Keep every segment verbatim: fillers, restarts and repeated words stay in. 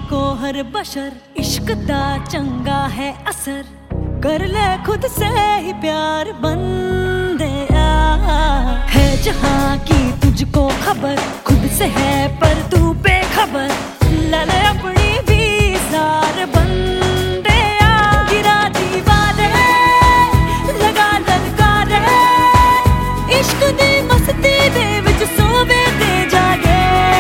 को हर बशर इश्क दा चंगा है असर, कर ले खुद से ही प्यार बंदे है जहां की तुझको खबर, खुद से है पर तू बेखबर, ले ले अपनी भी सार बंदे गिरा दीवारे लगा ललकारे, इश्क दी मस्ती दे विच सोवे ते जागे,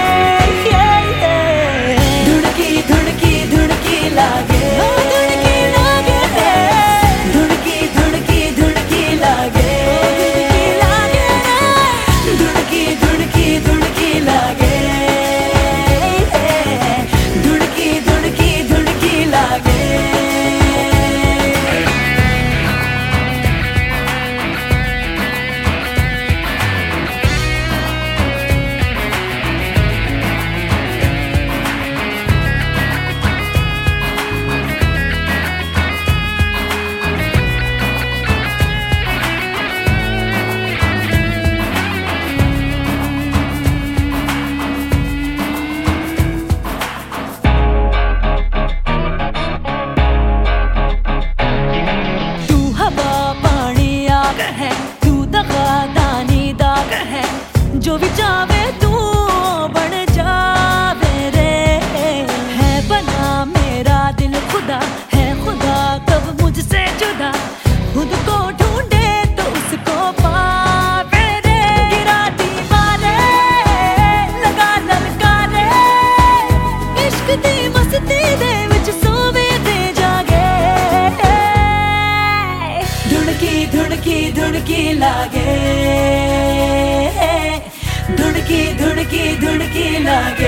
धुड़की धुड़की धुड़की लागे, धुड़की लागे, धुड़की धुड़की धुड़की लागे, धुड़की धुड़की धुड़की लागे, धुड़की धुड़की धुड़की लागे। है तू दगा दानी दाग है, जो भी चाहे तू बन जावे रे, है बना मेरा दिल खुदा, है खुदा कब मुझसे जुदा, खुद को ढूंढे तो उसको पावे रे, गिरा दीवारे लगा ललकारे, इश्क दी मस्ती दे विच सोवे ते जागे, धुड़की धुड़की धुड़की लागे, धुड़की धुड़की धुड़की लागे।